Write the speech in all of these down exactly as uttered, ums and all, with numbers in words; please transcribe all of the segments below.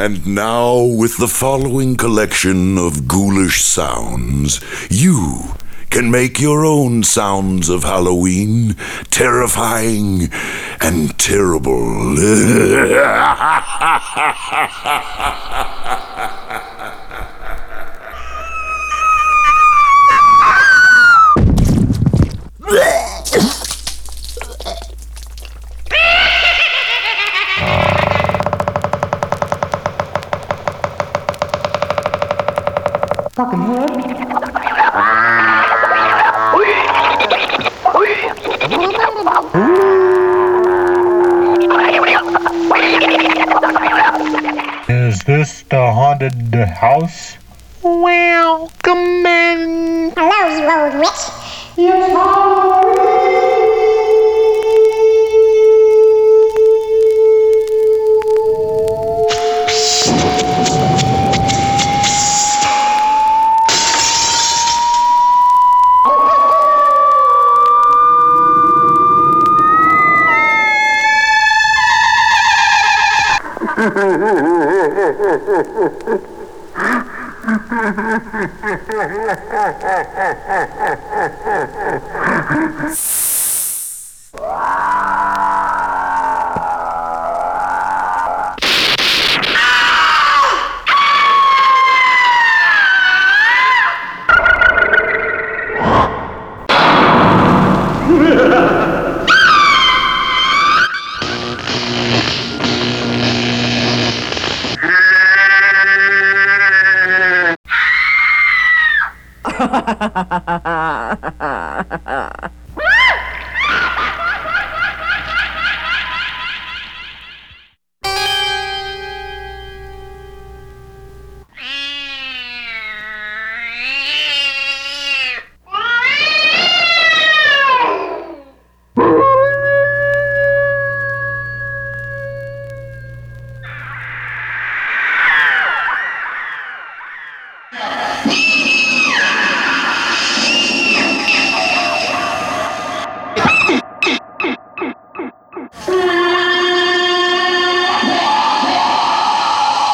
And now, with the following collection of ghoulish sounds, you can make your own sounds of Halloween, terrifying and terrible. Fucking head. Is this the haunted house? Welcome in. Hello, you old witch. It's Halloween.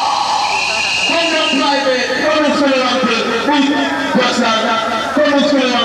Come on,